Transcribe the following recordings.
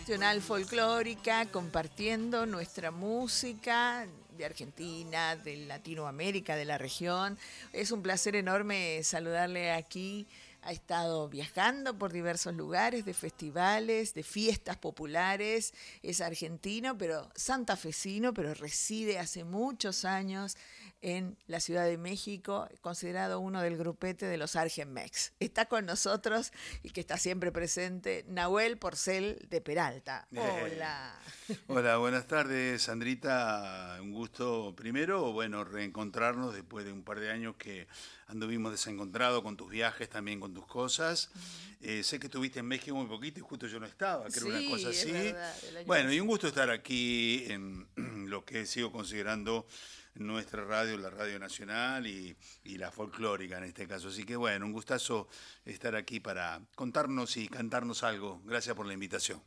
Nacional Folclórica, compartiendo nuestra música de Argentina, de Latinoamérica, de la región. Es un placer enorme saludarle aquí. Ha estado viajando por diversos lugares, de festivales, de fiestas populares. Es argentino, pero santafesino, pero reside hace muchos años en la Ciudad de México, considerado uno del grupete de los Argenmex. Está con nosotros y que está siempre presente, Nahuel Porcel de Peralta. Hola. Hola, buenas tardes, Sandrita. Un gusto primero, bueno, reencontrarnos después de un par de años que anduvimos desencontrados con tus viajes, también con tus cosas. Sé que estuviste en México muy poquito y justo yo no estaba, que era una cosa Sí, es así. verdad, el año Bueno, y pasado. un gusto estar aquí en lo que sigo considerando nuestra radio, la Radio Nacional y la folclórica en este caso. Así que bueno, un gustazo estar aquí para contarnos y cantarnos algo. Gracias por la invitación.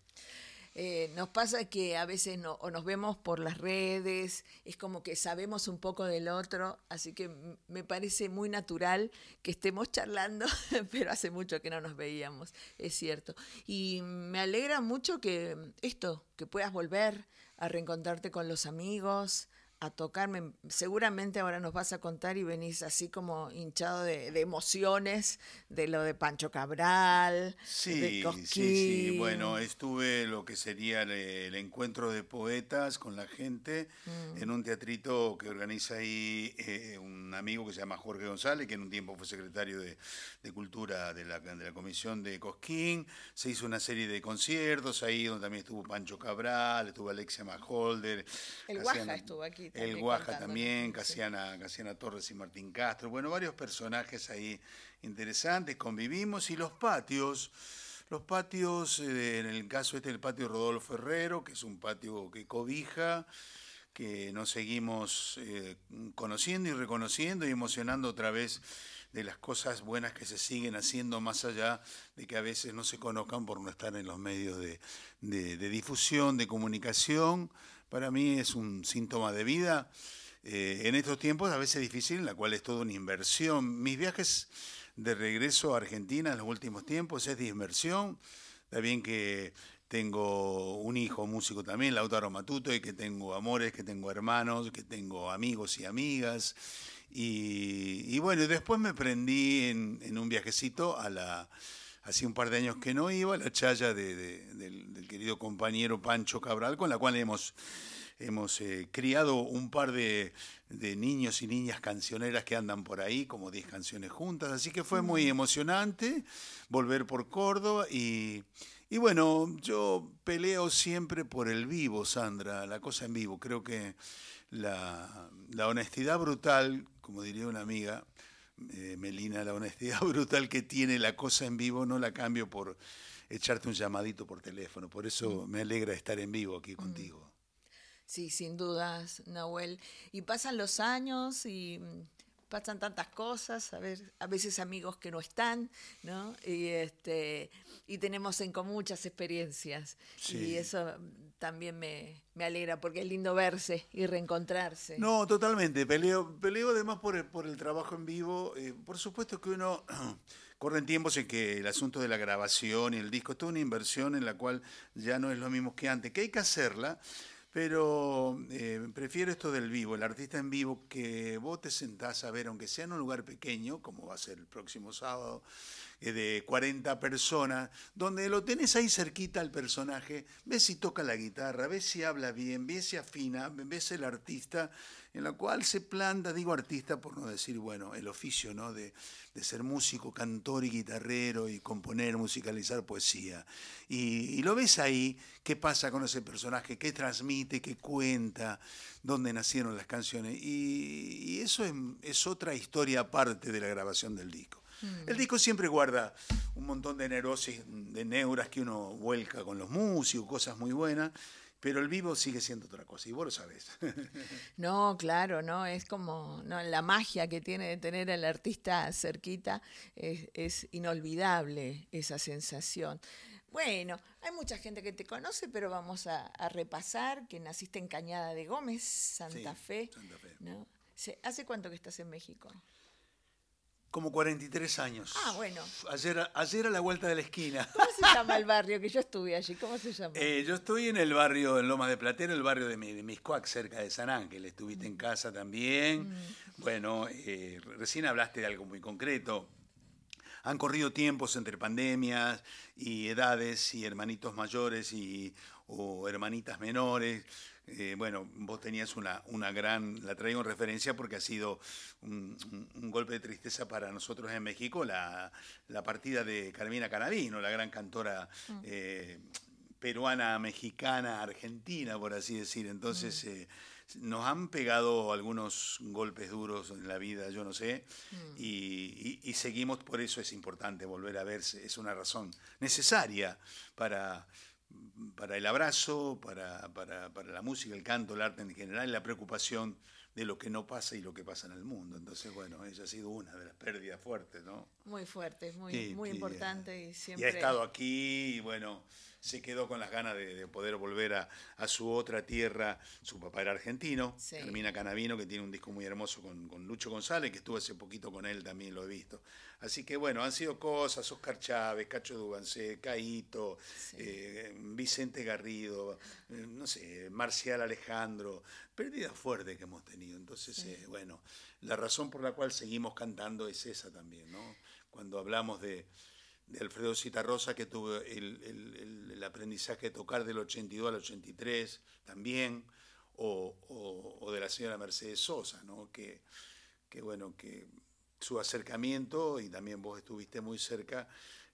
Nos pasa que a veces o nos vemos por las redes, es como que sabemos un poco del otro, así que me parece muy natural que estemos charlando, pero hace mucho que no nos veíamos, es cierto. Y me alegra mucho que puedas volver a reencontrarte con los amigos, a tocarme. Seguramente ahora nos vas a contar y venís así como hinchado de emociones, de lo de Pancho Cabral, de Sí, sí, sí. Bueno, Cosquín. estuve lo que sería el encuentro de poetas con la gente en Mm. un teatrito que organiza ahí un amigo que se llama Jorge González, que en un tiempo fue secretario de Cultura de la Comisión de Cosquín. Se hizo una serie de conciertos ahí donde también estuvo Pancho Cabral, estuvo Alexia Maholder, El Guaja Casiana, estuvo aquí el también Guaja contándonos. también, Sí. Casiana Torres y Martín Castro. Bueno, varios personajes ahí interesantes, convivimos y los patios, en el caso este, el patio Rodolfo Herrero, que es un patio que cobija, que nos seguimos conociendo y reconociendo y emocionando otra vez de las cosas buenas que se siguen haciendo, más allá de que a veces no se conozcan por no estar en los medios de difusión, de comunicación. Para mí es un síntoma de vida. En estos tiempos a veces difícil, en la cual es toda una inversión. Mis viajes de regreso a Argentina en los últimos tiempos es de inversión. Está bien que tengo un hijo músico también, Lautaro Matuto, y que tengo amores, que tengo hermanos, que tengo amigos y amigas. Y bueno, después me prendí en un viajecito hacía un par de años que no iba, a la chaya del querido compañero Pancho Cabral, con la cual hemos criado un par de niños y niñas cancioneras que andan por ahí, como 10 canciones juntas, así que fue muy Mm. emocionante volver por Córdoba y bueno, yo peleo siempre por el vivo, Sandra, la cosa en vivo. Creo que la honestidad brutal, como diría una amiga, Melina, la honestidad brutal que tiene la cosa en vivo no la cambio por echarte un llamadito por teléfono. Por eso Mm. me alegra estar en vivo aquí Mm. contigo. Sí, sin dudas, Nahuel. Y pasan los años y pasan tantas cosas, a ver, a veces amigos que no están, ¿no? Y tenemos en común muchas experiencias. Y Sí. eso también me alegra porque es lindo verse y reencontrarse. No, totalmente. Peleo además por el trabajo en vivo. Por supuesto que uno corren tiempos en que el asunto de la grabación y el disco es toda una inversión en la cual ya no es lo mismo que antes, que hay que hacerla, pero prefiero esto del vivo, el artista en vivo, que vos te sentás a ver, aunque sea en un lugar pequeño, como va a ser el próximo sábado, de 40 personas, donde lo tenés ahí cerquita al personaje, ves si toca la guitarra, ves si habla bien, ves si afina, ves el artista, en la cual se planta, digo artista por no decir, bueno, el oficio, ¿no? De ser músico, cantor y guitarrero y componer, musicalizar poesía. Y lo ves ahí, qué pasa con ese personaje, qué transmite, qué cuenta, dónde nacieron las canciones. Y eso es otra historia aparte de la grabación del disco. El Mm. disco siempre guarda un montón de neurosis, de neuras que uno vuelca con los músicos, cosas muy buenas, pero el vivo sigue siendo otra cosa, y vos lo sabés. No, claro, no, es como no, la magia que tiene de tener al artista cerquita es inolvidable esa sensación. Bueno, hay mucha gente que te conoce, pero vamos a repasar que naciste en Cañada de Gómez, Santa Sí, Fe, Santa Fe. ¿no? ¿Hace cuánto que estás en México? Como 43 años. Ah, bueno. Ayer a la vuelta de la esquina. ¿Cómo se llama el barrio? Que yo estuve allí. ¿Cómo se llama? Yo estoy en el barrio, en Lomas de Platero, el barrio de Miscoac, cerca de San Ángel. Estuviste en casa también. Bueno, recién hablaste de algo muy concreto. Han corrido tiempos entre pandemias y edades y hermanitos mayores o hermanitas menores. Bueno, vos tenías la traigo en referencia porque ha sido un golpe de tristeza para nosotros en México la partida de Carmina Canavino, la gran cantora peruana, mexicana, argentina, por así decir. Entonces nos han pegado algunos golpes duros en la vida, yo no sé, y seguimos, por eso es importante volver a verse, es una razón necesaria para el abrazo, para la música, el canto, el arte en general, y la preocupación de lo que no pasa y lo que pasa en el mundo. Entonces, bueno, ella ha sido una de las pérdidas fuertes, ¿no? Muy fuerte, muy, Sí, muy sí, importante y siempre... Y ha estado aquí y, bueno, se quedó con las ganas de poder volver a su otra tierra. Su papá era argentino, Sí. Carmina Canavino, que tiene un disco muy hermoso con Lucho González, que estuve hace poquito con él, también lo he visto. Así que, bueno, han sido cosas, Oscar Chávez, Cacho Dubancé, Caíto, Sí. Vicente Garrido, no sé, Marcial Alejandro, pérdidas fuertes que hemos tenido. Entonces, Sí. bueno, la razón por la cual seguimos cantando es esa también, ¿no? Cuando hablamos de Alfredo Citarrosa, que tuvo el aprendizaje de tocar del 82 al 83 también, o de la señora Mercedes Sosa, ¿no? Que bueno, que su acercamiento, y también vos estuviste muy cerca,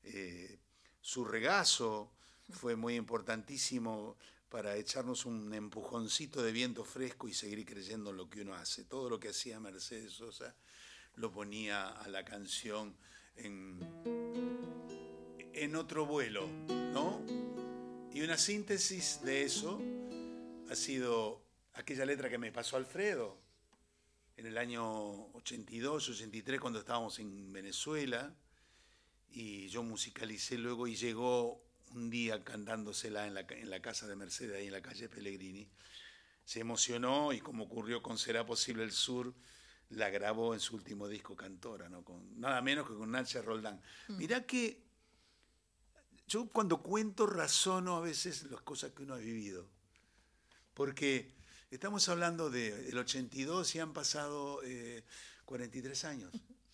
su regazo fue muy importantísimo para echarnos un empujoncito de viento fresco y seguir creyendo en lo que uno hace. Todo lo que hacía Mercedes Sosa lo ponía a la canción en otro vuelo, ¿no? Y una síntesis de eso ha sido aquella letra que me pasó Alfredo en el año 82, 83, cuando estábamos en Venezuela, y yo musicalicé luego y llegó un día cantándosela en la casa de Mercedes, ahí en la calle Pellegrini. Se emocionó y, como ocurrió con Será Posible el Sur, la grabó en su último disco Cantora, ¿no? Con nada menos que con Nacha Roldán. Mirá que yo cuando cuento razono a veces las cosas que uno ha vivido, porque estamos hablando del 82 y han pasado 43 años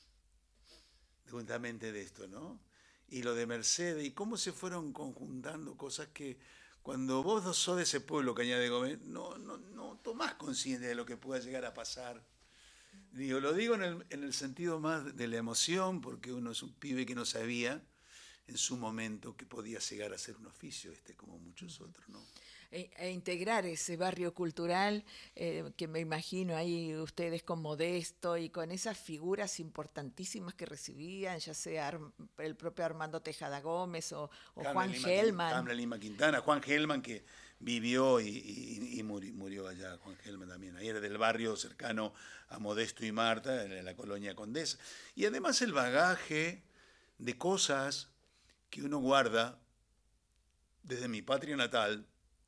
juntamente de esto, ¿no? Y lo de Mercedes, y cómo se fueron conjuntando cosas que cuando vos sos de ese pueblo, Cañada de Gómez, no tomás conciencia de lo que pueda llegar a pasar. Lo digo en el sentido más de la emoción, porque uno es un pibe que no sabía en su momento que podía llegar a ser un oficio como muchos otros, ¿no? E integrar ese barrio cultural que me imagino ahí ustedes con Modesto y con esas figuras importantísimas que recibían, ya sea el propio Armando Tejada Gómez o Juan Gelman. Hamlet Lima Quintana, Juan Gelman, que vivió y murió allá, Juan Gelman también. Ahí era del barrio cercano a Modesto y Marta, en la colonia Condesa. Y además el bagaje de cosas que uno guarda desde mi patria natal,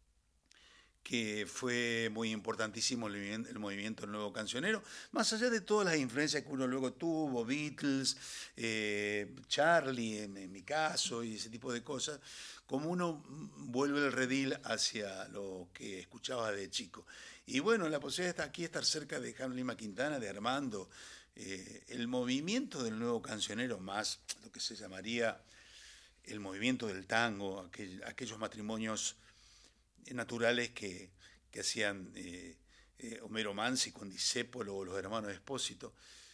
que fue muy importantísimo el movimiento del nuevo cancionero, más allá de todas las influencias que uno luego tuvo, Beatles, Charlie en mi caso, y ese tipo de cosas, como uno vuelve el redil hacia lo que escuchaba de chico. Y bueno, la posibilidad de estar aquí, estar cerca de Hamlet Lima Quintana, de Armando, el movimiento del nuevo cancionero, más lo que se llamaría el movimiento del tango, aquellos matrimonios naturales que hacían Homero Mansi con Discépolo o los hermanos Espósito.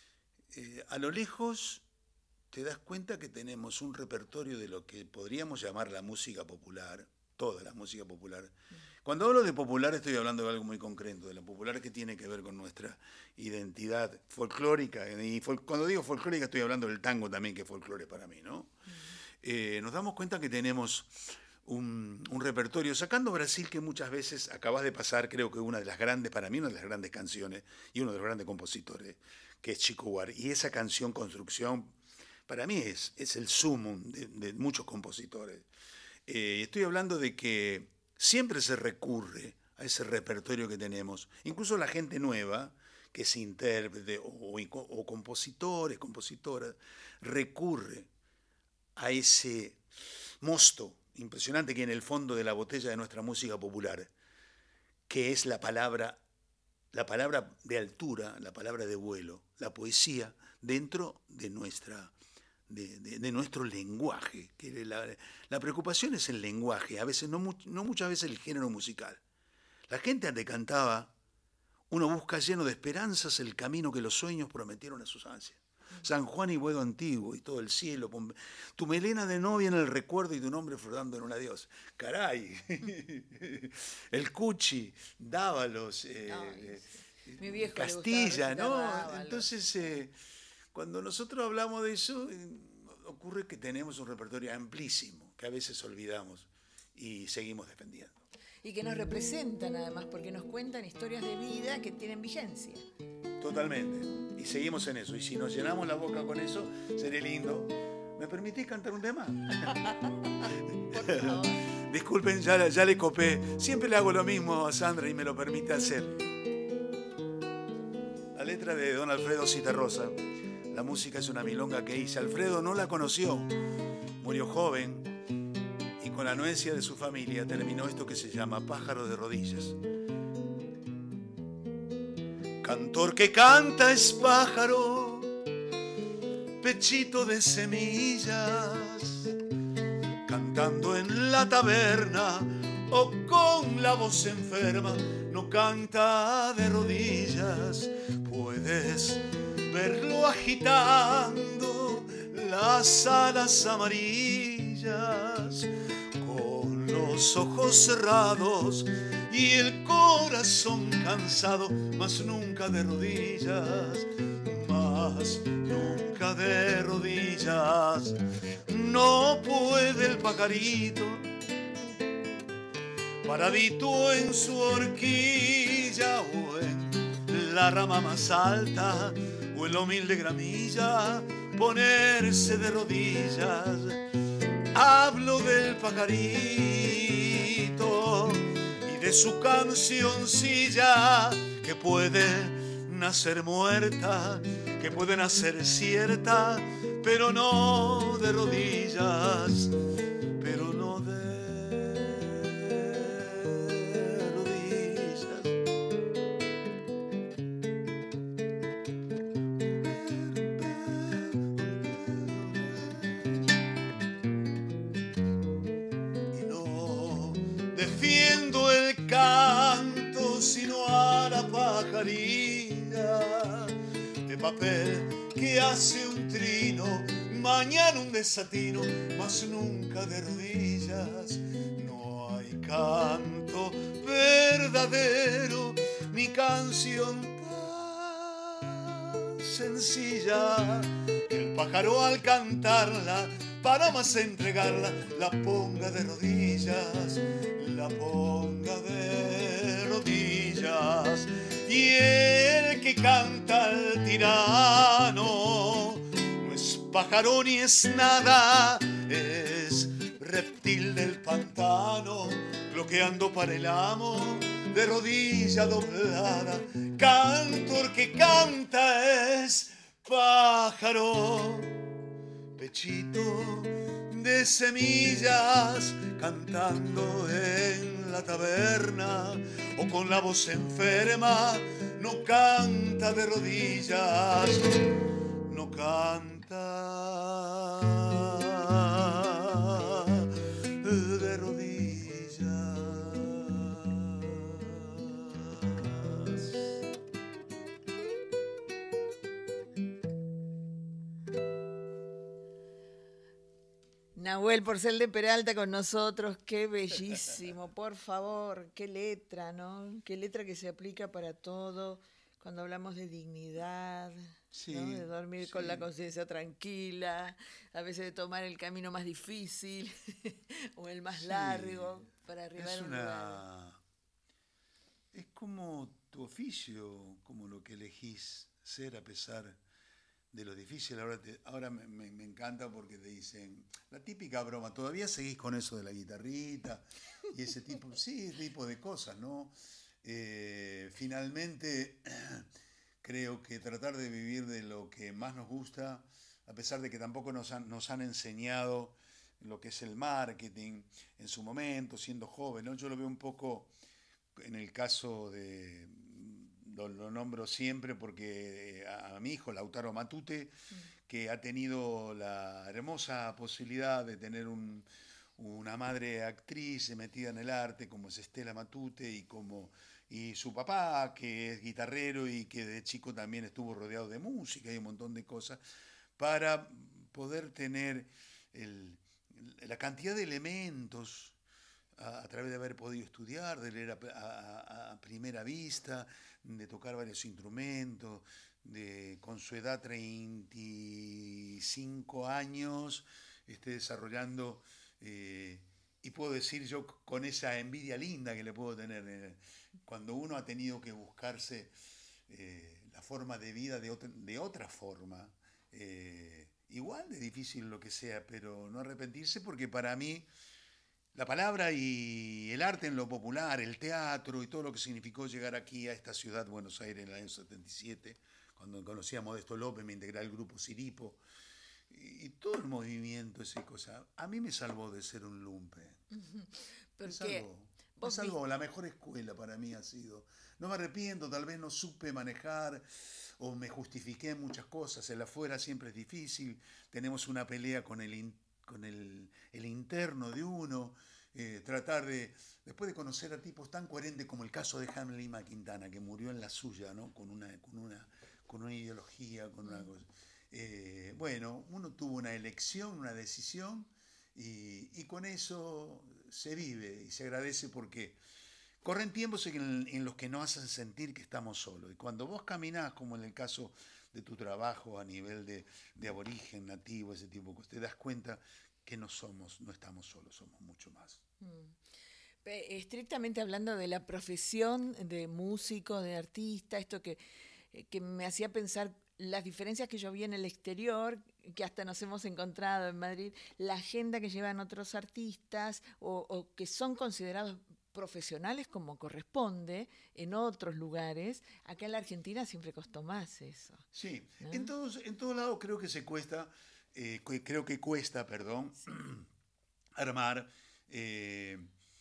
A lo lejos te das cuenta que tenemos un repertorio de lo que podríamos llamar la música popular, toda la música popular. Cuando hablo de popular estoy hablando de algo muy concreto, de la popular que tiene que ver con nuestra identidad folclórica. Y cuando digo folclórica estoy hablando del tango también, que es folclore para mí, ¿no? Nos damos cuenta que tenemos un repertorio, sacando Brasil, que muchas veces acabas de pasar, creo que una de las grandes, para mí una de las grandes canciones y uno de los grandes compositores, que es Chico Buarque. Y esa canción Construcción, para mí es el sumum de muchos compositores. Estoy hablando de que siempre se recurre a ese repertorio que tenemos, incluso la gente nueva, que es intérprete o compositores, compositoras, recurre a ese mosto impresionante que en el fondo de la botella de nuestra música popular, que es la palabra de altura, la palabra de vuelo, la poesía dentro de nuestro lenguaje. Que la preocupación es el lenguaje, a veces no muchas veces el género musical. La gente antes cantaba: uno busca lleno de esperanzas el camino que los sueños prometieron a sus ansias. San Juan y Buedo antiguo y todo el cielo, tu melena de novia en el recuerdo y tu nombre flotando en un adiós. Caray, el Cuchi, Dávalos, mi viejo Castilla, le gustaba ¿no? Entonces, cuando nosotros hablamos de eso, ocurre que tenemos un repertorio amplísimo, que a veces olvidamos y seguimos defendiendo. Y que nos representan además, porque nos cuentan historias de vida que tienen vigencia. Totalmente. Y seguimos en eso. Y si nos llenamos la boca con eso, sería lindo. ¿Me permitís cantar un tema? Por favor. Disculpen, ya le copé. Siempre le hago lo mismo a Sandra y me lo permite hacer. La letra de don Alfredo Citarrosa. La música es una milonga que hice. Alfredo no la conoció. Murió joven. Y con la anuencia de su familia terminó esto que se llama Pájaro de Rodillas. Cantor que canta es pájaro, pechito de semillas, cantando en la taberna o con la voz enferma, no canta de rodillas. Puedes verlo agitando las alas amarillas, con los ojos cerrados y el corazón cansado, mas nunca de rodillas, mas nunca de rodillas. No puede el pajarito, paradito en su horquilla o en la rama más alta o en la humilde gramilla, ponerse de rodillas. Hablo del pajarito y de su cancioncilla, que puede nacer muerta, que puede nacer cierta, pero no de rodillas, pero no de rodillas. Y no defiendo el canto, sino a la pajarilla de papel que hace un trino, mañana un desatino, mas nunca de rodillas. No hay canto verdadero, ni canción tan sencilla, que el pájaro al cantarla, para más entregarla, la ponga de rodillas, la ponga de rodillas. Y el que canta al tirano no es pájaro ni es nada, es reptil del pantano, bloqueando para el amo de rodilla doblada. Cantor que canta es pájaro, pechito de semillas, cantando en la taberna o con la voz enferma, no canta de rodillas, no canta de rodillas. Nahuel Porcel de Peralta con nosotros, qué bellísimo, por favor, qué letra, ¿no? Qué letra que se aplica para todo, cuando hablamos de dignidad, Sí, ¿no? De dormir con la sí. conciencia tranquila, a veces de tomar el camino más difícil o el más Sí, largo para arribar a un lugar. Es como tu oficio, como lo que elegís ser a pesar de lo difícil. Ahora me encanta porque te dicen, la típica broma, todavía seguís con eso de la guitarrita y ese tipo, sí, ese tipo de cosas, ¿no? Finalmente, creo que tratar de vivir de lo que más nos gusta, a pesar de que tampoco nos han enseñado lo que es el marketing en su momento, siendo joven, ¿no? Yo lo veo un poco en el caso de, lo nombro siempre porque a mi hijo, Lautaro Matute, Mm. que ha tenido la hermosa posibilidad de tener una madre actriz metida en el arte como es Estela Matute y su papá que es guitarrero y que de chico también estuvo rodeado de música y un montón de cosas para poder tener el- la cantidad de elementos a través de haber podido estudiar, de leer a primera vista, de tocar varios instrumentos, de con su edad 35 años, desarrollando, eh, y puedo decir yo con esa envidia linda que le puedo tener, cuando uno ha tenido que buscarse la forma de vida de otra forma, igual de difícil lo que sea, pero no arrepentirse porque para mí la palabra y el arte en lo popular, el teatro y todo lo que significó llegar aquí a esta ciudad, Buenos Aires, en el año 77, cuando conocí a Modesto López, me integré al grupo Siripo, y todo el movimiento, esa cosa, a mí me salvó de ser un lumpe. Me Porque salvó. Me vos viste, salvó. La mejor escuela para mí ha sido. No me arrepiento, tal vez no supe manejar o me justifiqué en muchas cosas. El afuera siempre es difícil. Tenemos una pelea con el interno de uno. Tratar de, después de conocer a tipos tan coherentes como el caso de Hamlin Lima Quintana, que murió en la suya, ¿no? Con una ideología, con una cosa. Bueno, uno tuvo una elección, una decisión, y con eso se vive y se agradece porque corren tiempos en los que nos hacen sentir que estamos solos. Y cuando vos caminás, como en el caso de tu trabajo a nivel de aborigen, nativo, ese tipo de cosas, te das cuenta que no estamos solos, somos mucho más. estrictamente hablando de la profesión de músico, de artista, esto que me hacía pensar las diferencias que yo vi en el exterior, que hasta nos hemos encontrado en Madrid, la agenda que llevan otros artistas o que son considerados profesionales como corresponde en otros lugares, acá en la Argentina siempre costó más eso, Sí, ¿no? en todos lados creo que se cuesta, creo que cuesta, perdón, Sí, armar. eh,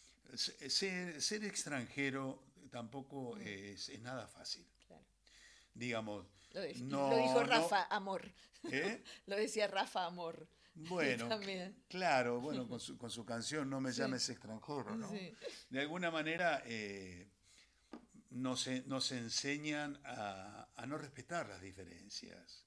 ser extranjero tampoco es nada fácil. claro. Digamos, Lo dijo no, no, Rafa Amor. ¿eh? Lo decía Rafa Amor. Bueno, También. claro, bueno, con su canción No me Sí, llames extranjero, ¿no? sí. De alguna manera nos enseñan a no respetar las diferencias.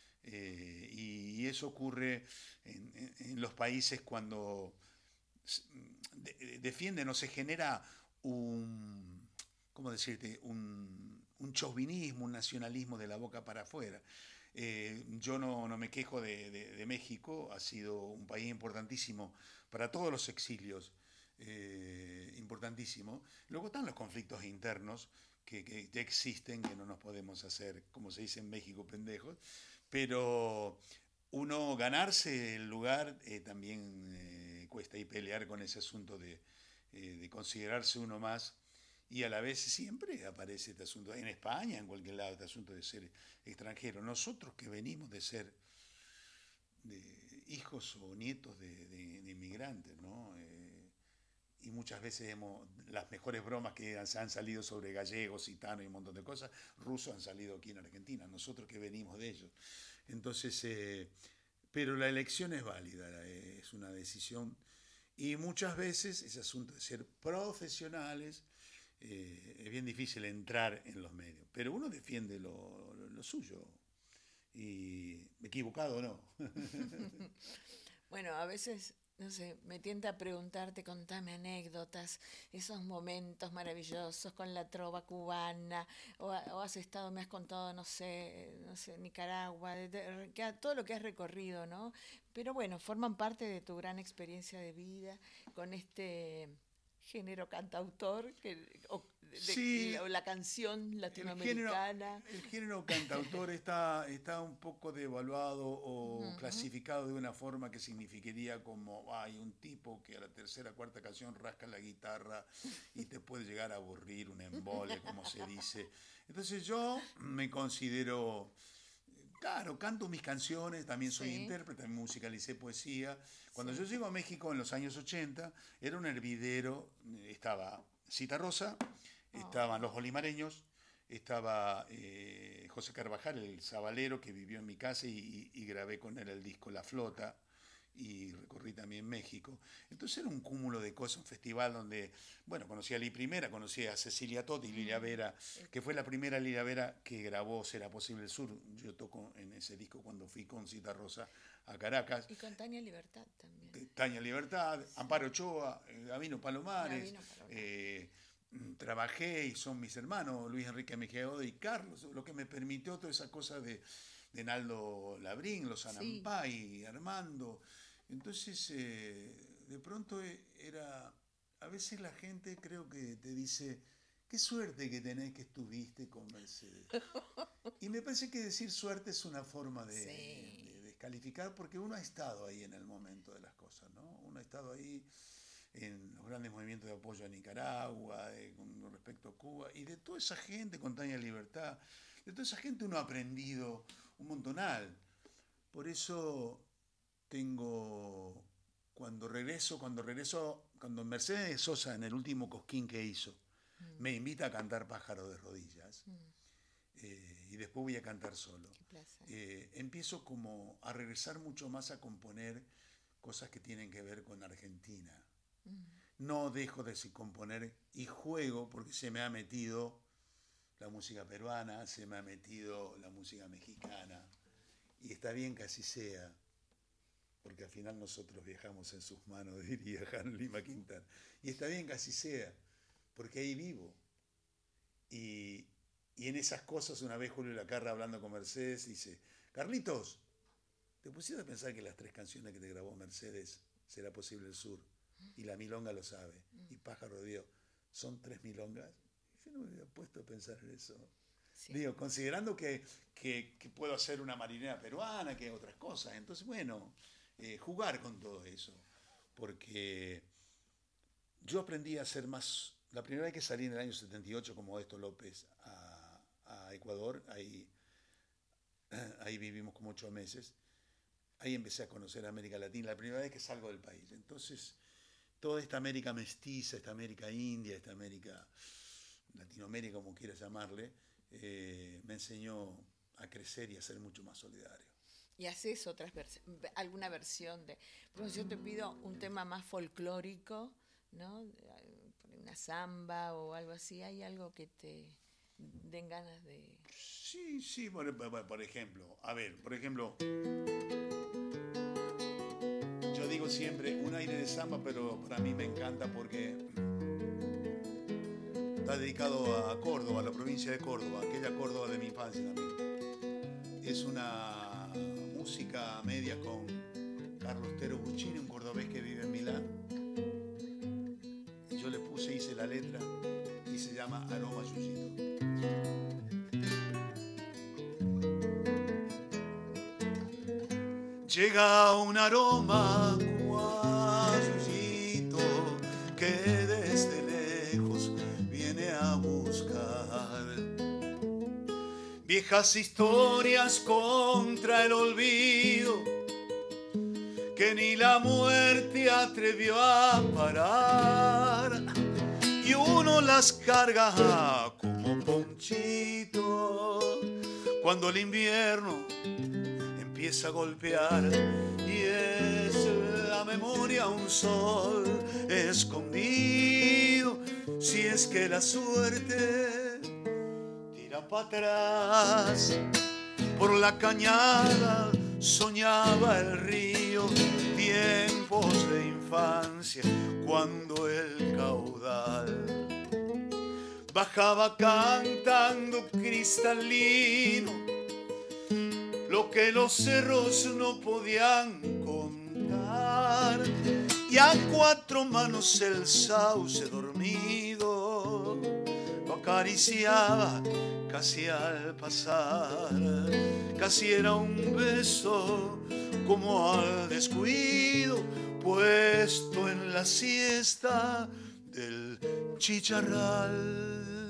Y eso ocurre en los países cuando defienden o se genera un, ¿cómo decirte? Un chauvinismo, un nacionalismo de la boca para afuera. Yo no me quejo de México, ha sido un país importantísimo para todos los exilios, importantísimo. Luego están los conflictos internos que ya existen, que no nos podemos hacer, como se dice en México, pendejos, pero uno ganarse el lugar también cuesta y pelear con ese asunto de considerarse uno más y a la vez siempre aparece este asunto, en España, en cualquier lado, este asunto de ser extranjero. Nosotros que venimos de ser hijos o nietos de inmigrantes, ¿no? Y muchas veces las mejores bromas que han salido sobre gallegos, gitanos y un montón de cosas, rusos han salido aquí en Argentina, nosotros que venimos de ellos. Entonces, pero la elección es válida, es una decisión. Y muchas veces ese asunto de ser profesionales, es bien difícil entrar en los medios, pero uno defiende lo suyo. Y equivocado o no. Bueno, a veces, no sé, me tienta a preguntarte, contame anécdotas, esos momentos maravillosos con la trova cubana, o has estado, me has contado, no sé, Nicaragua, todo lo que has recorrido, ¿no? Pero bueno, forman parte de tu gran experiencia de vida con este género cantautor, Sí, la canción latinoamericana. El género cantautor está un poco devaluado o clasificado de una forma que significaría como hay un tipo que a la tercera, cuarta canción rasca la guitarra y te puede llegar a aburrir, un embole, como se dice. Entonces yo me considero, claro, canto mis canciones, también soy intérprete, también musicalicé poesía. Cuando yo llego a México en los años 80, era un hervidero, estaba Citarrosa, estaban los olimareños, estaba José Carvajal, el sabalero, que vivió en mi casa y grabé con él el disco La Flota, y recorrí también México. Entonces era un cúmulo de cosas, un festival donde, bueno, conocí a Li Primera, conocí a Cecilia Totti y Lilia Vera, que fue la primera Lilia Vera que grabó Será Posible el Sur. Yo toco en ese disco cuando fui con Citarrosa a Caracas. Y con Tania Libertad también. Tania Libertad, sí. Amparo Ochoa, Gabino Palomares. Trabajé y son mis hermanos, Luis Enrique Mejía Godoy y Carlos, lo que me permitió toda esa cosa de Naldo Labrín, los Anampay, Armando. Entonces, de pronto era, a veces la gente creo que te dice, qué suerte que tenés que estuviste con Mercedes. Y me parece que decir suerte es una forma de descalificar, porque uno ha estado ahí en el momento de las cosas, ¿no? Uno ha estado ahí en los grandes movimientos de apoyo a Nicaragua, con respecto a Cuba, y de toda esa gente con Tania Libertad, de toda esa gente uno ha aprendido un montonal. Por eso cuando Mercedes Sosa, en el último Cosquín que hizo, me invita a cantar Pájaro de Rodillas, y después voy a cantar solo. Empiezo como a regresar mucho más a componer cosas que tienen que ver con Argentina. No dejo de componer y juego porque se me ha metido la música peruana, se me ha metido la música mexicana, y está bien que así sea, porque al final nosotros viajamos en sus manos, diría Jan Lima Quintana, y está bien que así sea, porque ahí vivo. Y en esas cosas, una vez Julio Lacarra, hablando con Mercedes, dice, Carlitos, ¿te pusiste a pensar que las 3 canciones que te grabó Mercedes, Será Posible el Sur, y La Milonga lo sabe, y Pájaro de Dios, son 3 milongas? Yo no me había puesto a pensar en eso. Sí. Digo, considerando que puedo hacer una marinera peruana, que otras cosas. Entonces, bueno, jugar con todo eso. Porque yo aprendí a ser más... La primera vez que salí en el año 78 con Modesto López a Ecuador, ahí vivimos como 8 meses, ahí empecé a conocer América Latina, la primera vez que salgo del país. Entonces, toda esta América mestiza, esta América india, esta América... Latinoamérica, como quieras llamarle, me enseñó a crecer y a ser mucho más solidario. ¿Y haces alguna versión de...? Pero yo te pido un tema más folclórico, ¿no? Una samba o algo así. ¿Hay algo que te den ganas de...? Sí, por ejemplo. Yo digo siempre un aire de samba, pero para mí me encanta porque... está dedicado a Córdoba, a la provincia de Córdoba, aquella Córdoba de mi infancia también. Es una música media con Carlos Tero Buccini, un cordobés que vive en Milán. Y yo le hice la letra y se llama Aroma Yuyito. Llega un aroma yuyito que desde lejos viene a buscar viejas historias contra el olvido que ni la muerte atrevió a parar, y uno las carga como ponchito cuando el invierno empieza a golpear, y es la memoria un sol escondido, si es que la suerte tira para atrás. Por la cañada soñaba el río, tiempos de infancia, cuando el caudal bajaba cantando cristalino lo que los cerros no podían contar, y a 4 manos el sauce dormido acariciaba casi al pasar, casi era un beso como al descuido puesto en la siesta del chicharral.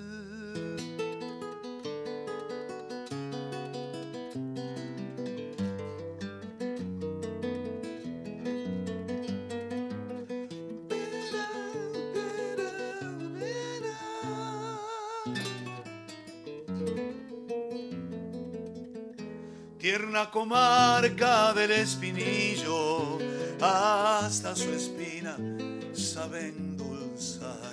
Tierna comarca del Espinillo, hasta su espina sabe endulzar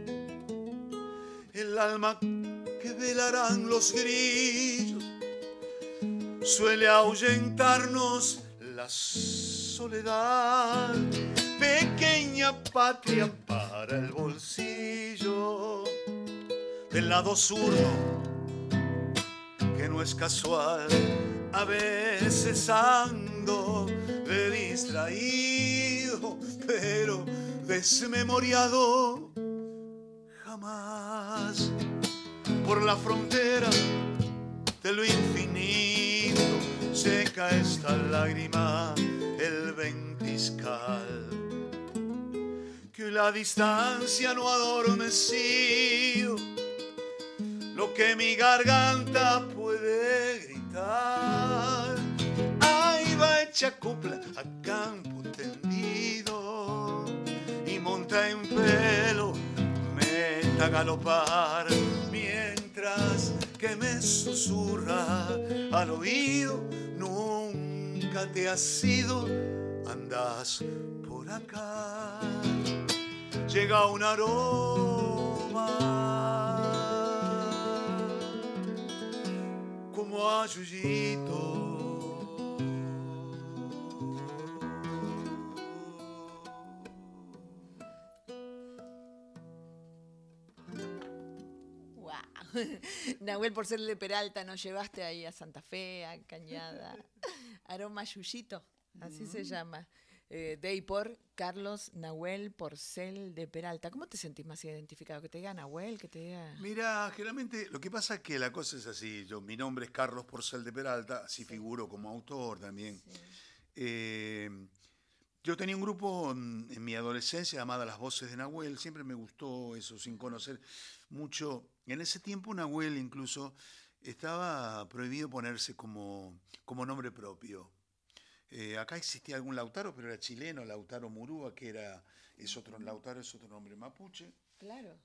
el alma que velarán los grillos. Suele ahuyentarnos la soledad, pequeña patria para el bolsillo del lado zurdo, que no es casual. A veces ando de distraído, pero desmemoriado jamás. Por la frontera de lo infinito seca esta lágrima, el ventiscal, que la distancia no ha adormecido lo que mi garganta puede gritar. Ahí va hecha copla a campo tendido y monta en pelo, meta a galopar, mientras que me susurra al oído: nunca te has ido, andas por acá. Llega un aroma como a yuyito. Wow. Nahuel Porcel de Peralta, nos llevaste ahí a Santa Fe, a Cañada. Aroma Yuyito, así se llama. De y por Carlos Nahuel Porcel de Peralta. ¿Cómo te sentís más identificado? ¿Que te diga Nahuel? ¿Que te diga...? Mira, generalmente lo que pasa es que la cosa es así. Mi nombre es Carlos Porcel de Peralta, así figuro como autor también. Sí. Yo tenía un grupo en mi adolescencia llamado Las Voces de Nahuel. Siempre me gustó eso, sin conocer mucho. En ese tiempo Nahuel incluso estaba prohibido ponerse como nombre propio. Acá existía algún Lautaro, pero era chileno, Lautaro Murúa, Lautaro es otro nombre mapuche. Claro.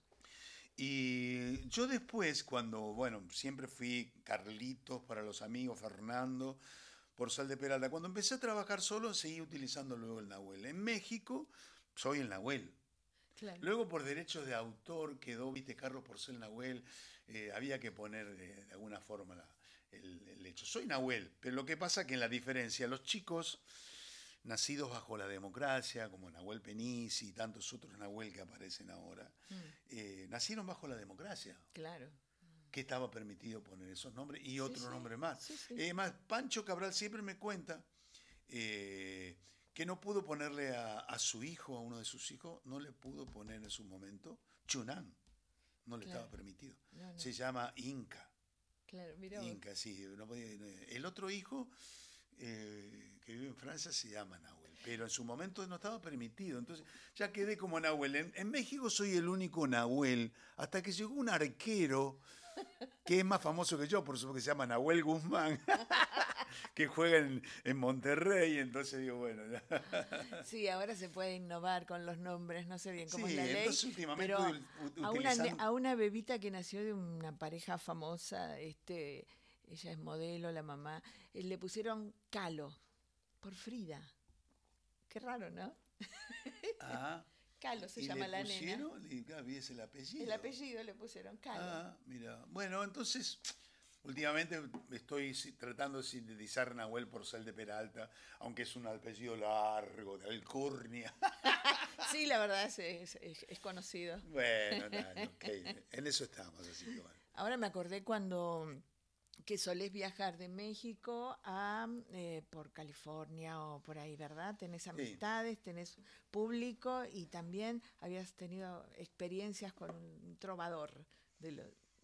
Y yo después, siempre fui Carlitos para los amigos, Fernando Porcel de Peralta. Cuando empecé a trabajar solo, seguí utilizando luego el Nahuel. En México, soy el Nahuel. Claro. Luego, por derechos de autor, quedó, Carlos Porcel Nahuel. Había que poner de alguna forma el hecho. Soy Nahuel, pero lo que pasa es que en la diferencia, los chicos nacidos bajo la democracia, como Nahuel Penisi y tantos otros Nahuel que aparecen ahora, nacieron bajo la democracia. Claro. Que estaba permitido poner esos nombres y otro nombre más. Sí. Más, Pancho Cabral siempre me cuenta que no pudo ponerle a su hijo, a uno de sus hijos, no le pudo poner en su momento Chunán. No le estaba permitido. No. Se llama Inca. Claro, mira. Inca, sí. No podía, el otro hijo que vive en Francia se llama Nahuel, pero en su momento no estaba permitido. Entonces ya quedé como Nahuel. En México soy el único Nahuel, hasta que llegó un arquero que es más famoso que yo, por supuesto, que se llama Nahuel Guzmán, que juega en Monterrey, entonces digo, bueno. Ya. Sí, ahora se puede innovar con los nombres, no sé bien cómo es la ley. Entonces últimamente pero utilizando... a una bebita que nació de una pareja famosa, ella es modelo, la mamá, le pusieron Calo, por Frida. Qué raro, ¿no? Ah. Calo se llama la nena. Es el apellido. El apellido le pusieron Calo. Ah, mira. Bueno, entonces, últimamente estoy tratando de sintetizar Nahuel Porcel de Peralta, aunque es un apellido largo, de alcurnia. Sí, la verdad es conocido. Bueno, okay. En eso estamos, así que bueno. Ahora me acordé que solés viajar de México por California o por ahí, ¿verdad? Tenés amistades, sí. Tenés público y también habías tenido experiencias con un trovador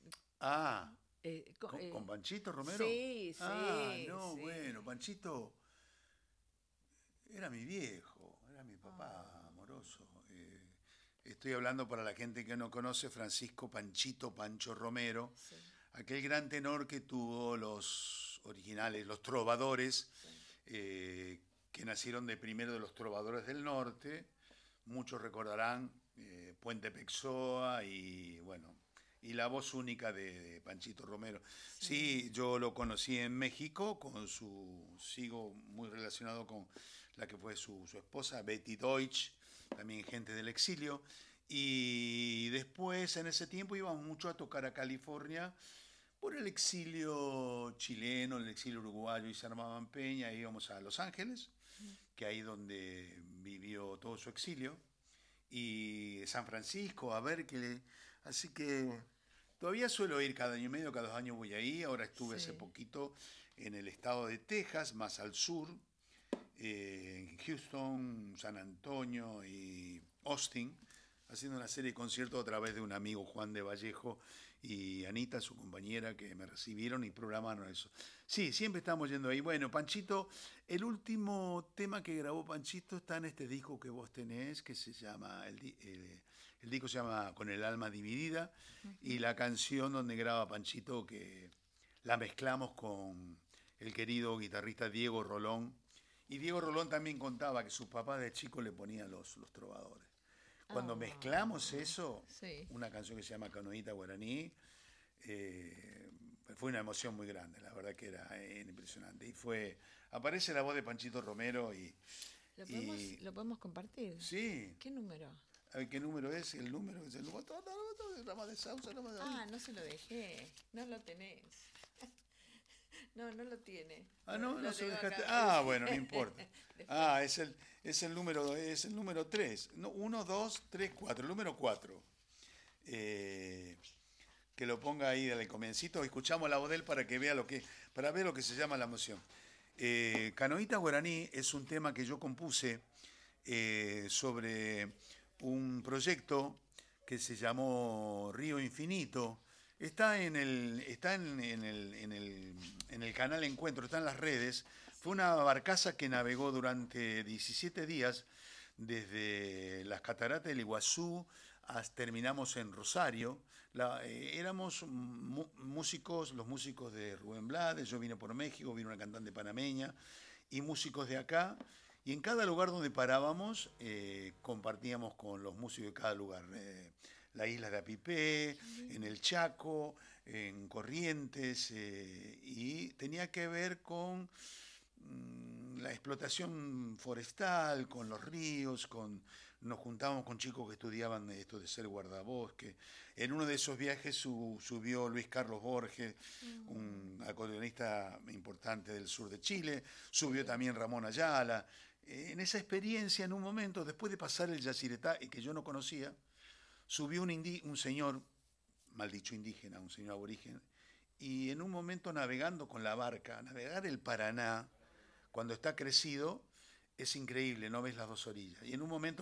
Ah, Co- ¿con Panchito Romero? sí, Ah, sí, no, sí. bueno, Panchito era mi viejo, era mi papá Ah, amoroso. Estoy hablando para la gente que no conoce, Francisco Panchito Pancho Romero, sí, aquel gran tenor que tuvo los originales, los trovadores, sí. eh, que nacieron de primero de los trovadores del norte. Muchos recordarán Puente Pexoa y bueno, y la voz única de Panchito Romero. Sí. Sí, yo lo conocí en México, sigo muy relacionado con la que fue su esposa, Betty Deutsch, también gente del exilio. Y después, en ese tiempo, íbamos mucho a tocar a California por el exilio chileno, el exilio uruguayo, y se armaban peña, íbamos a Los Ángeles, que ahí donde vivió todo su exilio, y San Francisco, a Berkeley. Así que todavía suelo ir cada año y medio, cada 2 años voy ahí. Ahora estuve hace Sí. poquito en el estado de Texas, más al sur, en Houston, San Antonio y Austin, haciendo una serie de conciertos a través de un amigo, Juan de Vallejo, y Anita, su compañera, que me recibieron y programaron eso. Sí, siempre estamos yendo ahí. Bueno, Panchito, el último tema que grabó Panchito está en este disco que vos tenés, que se llama, el disco se llama Con el alma dividida, y Ujú. la canción donde graba Panchito, que la mezclamos con el querido guitarrista Diego Rolón, y Diego Rolón también contaba que su papá de chico le ponía los trovadores. Cuando mezclamos Ah, eso, sí. una canción que se llama Canoita Guaraní, fue una emoción muy grande, la verdad que era impresionante. Aparece la voz de Panchito Romero y Lo podemos compartir? sí, ¿Qué número? a ver qué número es, el número es el número, rama de Sausa, rama de ahí. Ah, no se lo dejé. No lo tenés. No, no lo tiene. Ah, no, no Lo se lo tengo dejaste. acá. Ah, bueno, no importa. Después. Ah, es el número 3. No, 1, 2, 3, 4. El número 4. Eh, que lo ponga ahí del comiencito. Escuchamos la voz de él para ver lo que se llama la emoción. Canoita Guaraní es un tema que yo compuse sobre un proyecto que se llamó Río Infinito. En el canal Encuentro, está en las redes. Fue una barcaza que navegó durante 17 días desde las cataratas del Iguazú hasta terminamos en Rosario. Éramos músicos, los músicos de Rubén Blades, yo vine por México, vino una cantante panameña, y músicos de acá. Y en cada lugar donde parábamos, compartíamos con los músicos de cada lugar. La isla de Apipé, Qué en lindo. el Chaco, en Corrientes, y tenía que ver con la explotación forestal, con los ríos, nos juntábamos con chicos que estudiaban esto de ser guardabosque. En uno de esos viajes subió Luis Carlos Borges, Mm, un acordeonista importante del sur de Chile, subió sí. también Ramón Ayala. En esa experiencia, en un momento, después de pasar el Yacyretá, y que yo no conocía, subió un señor, mal dicho indígena, un señor aborigen, y en un momento navegando con la barca, navegar el Paraná, cuando está crecido, es increíble, no ves las dos orillas. Y en un momento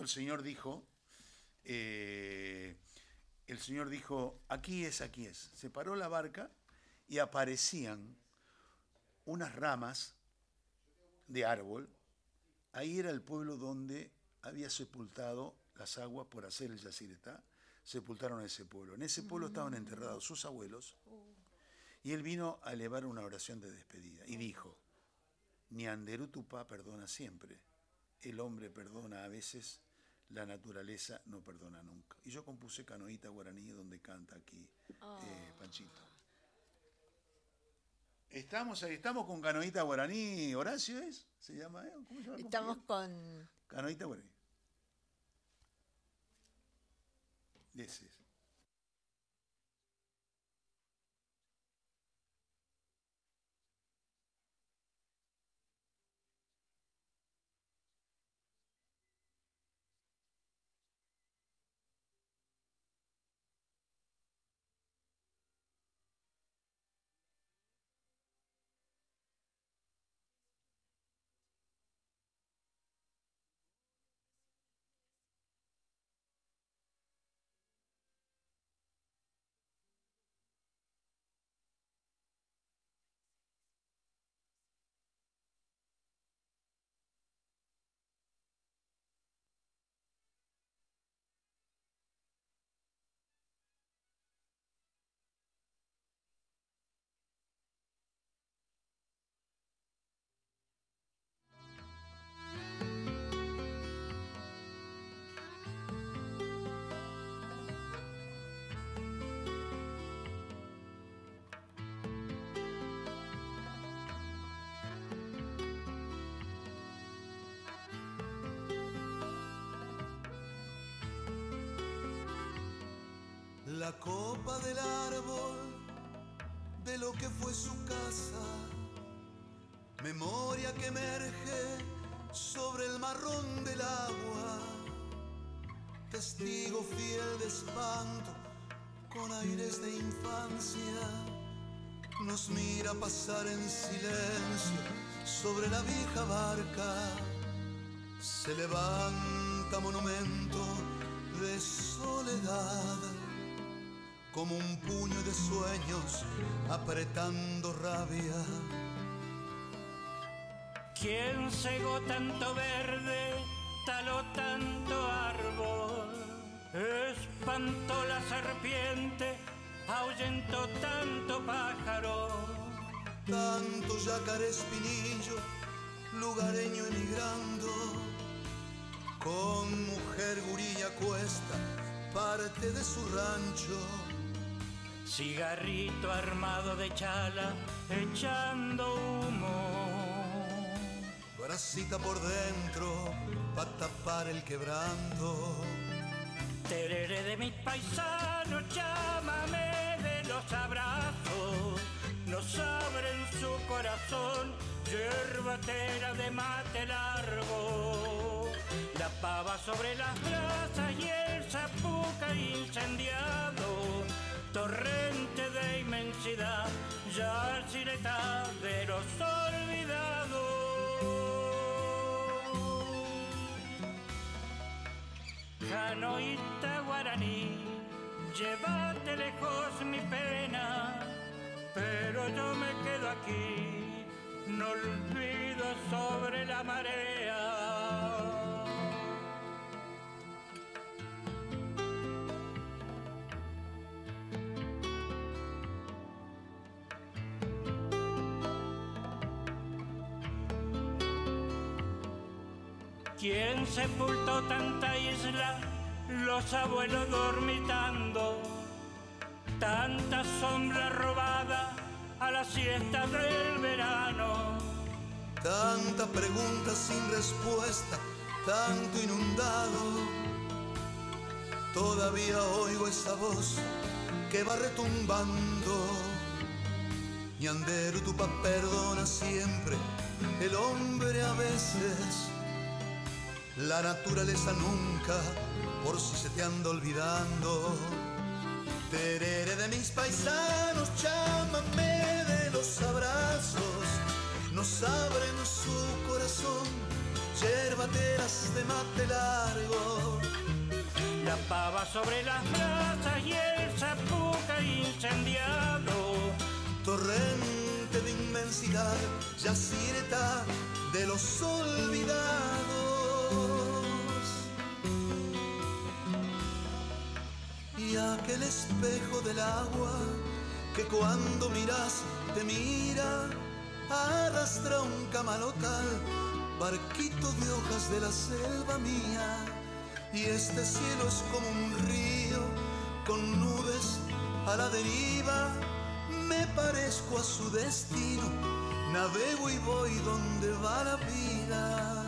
eh, el Señor dijo, aquí es, aquí es. Se paró la barca y aparecían unas ramas de árbol. Ahí era el pueblo donde había sepultado las aguas por hacer el Yacyretá. Sepultaron a ese pueblo. En ese pueblo estaban Mm, enterrados sus abuelos uh, y él vino a elevar una oración de despedida y dijo, Ñanderú Tupá perdona siempre, el hombre perdona a veces, la naturaleza no perdona nunca. Y yo compuse Canoita Guaraní donde canta aquí Panchito. ah. Estamos ahí, estamos con Canoita Guaraní, Horacio es, se llama, ¿cómo se llama el Estamos compañero? con Canoita Guaraní. Ese es. la copa del árbol de lo que fue su casa, memoria que emerge sobre el marrón del agua, testigo fiel de espanto con aires de infancia, nos mira pasar en silencio sobre la vieja barca, se levanta monumento de soledad, como un puño de sueños apretando rabia. ¿Quién cegó tanto verde, taló tanto árbol? Espantó la serpiente, ahuyentó tanto pájaro. Tanto yacaré espinillo, lugareño emigrando, con mujer guría cuesta, parte de su rancho. Cigarrito armado de chala, echando humo. Bracita por dentro, pa' tapar el quebranto. Tereré de mis paisanos, llámame de los abrazos. Nos abren su corazón, yerbatera de mate largo. La pava sobre las brasas y el zapuca incendiado. Torrente de inmensidad, ya sireta de los olvidados. Canoita guaraní, llévate lejos mi pena, pero yo me quedo aquí, no olvido sobre la marea. ¿Quién sepultó tanta isla? Los abuelos dormitando. Tanta sombra robada a la siesta del verano. Tanta pregunta sin respuesta, tanto inundado. Todavía oigo esa voz que va retumbando. Ñandero, tu pa' perdona siempre, el hombre a veces. La naturaleza nunca, por si se te anda olvidando. Terere de mis paisanos, llámame de los abrazos. Nos abren su corazón, yerbateras de mate largo. La pava sobre las brasas y el zapuca incendiado. Torrente de inmensidad, yacireta de los olvidados. Y aquel espejo del agua que cuando miras te mira, arrastra un camalotal, barquito de hojas de la selva mía. Y este cielo es como un río con nubes a la deriva. Me parezco a su destino, navego y voy donde va la vida.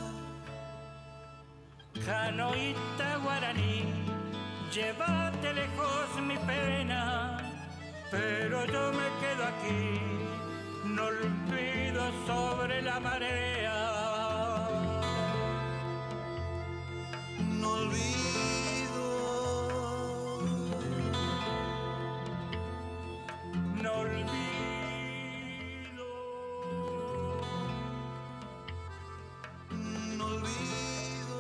Canoita guaraní, llévate lejos mi pena, pero yo me quedo aquí, no olvido sobre la marea. No olvido, no olvido, no olvido,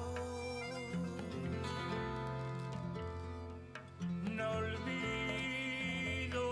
no olvido.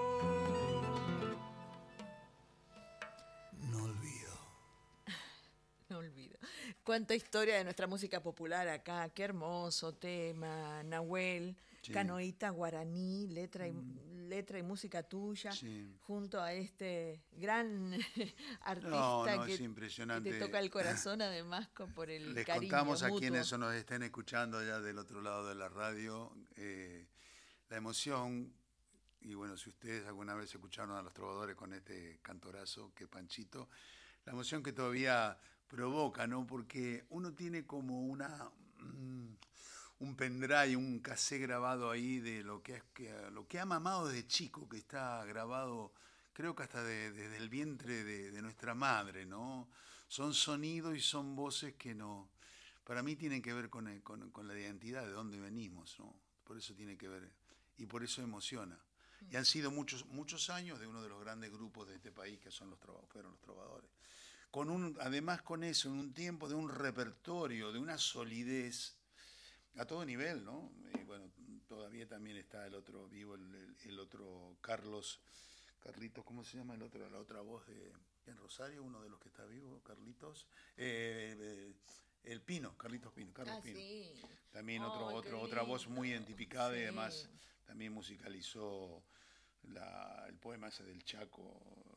no olvido. No olvido. Cuánta historia de nuestra música popular acá. Qué hermoso tema. Nahuel, Sí. Canoita guaraní, letra y música tuya, Sí. junto a este gran artista No, que es impresionante. te toca el corazón, además, por el Les cariño contamos a mutuo. quienes nos estén escuchando allá del otro lado de la radio la emoción. Y bueno, si ustedes alguna vez escucharon a los trovadores con este cantorazo que Panchito, la emoción que todavía provoca, ¿no? Porque uno tiene como un pendrive, un cassette grabado ahí de lo que ha mamado desde chico, que está grabado, creo que hasta desde el vientre de nuestra madre, ¿no? Son sonidos y son voces que no, para mí tienen que ver con la identidad de dónde venimos, ¿no? Por eso tiene que ver, y por eso emociona. Y han sido muchos años de uno de los grandes grupos de este país que fueron los Trovadores. Además con eso, en un tiempo de un repertorio, de una solidez a todo nivel, ¿no? Y bueno, todavía también está el otro vivo, el otro Carlitos, ¿cómo se llama el otro? La otra voz en Rosario, uno de los que está vivo, Carlitos. El Pino, Carlitos Pino, Carlos Pino. Sí. También Qué otra voz lindo. muy identificada, Sí. y además también musicalizó el poema ese del Chaco,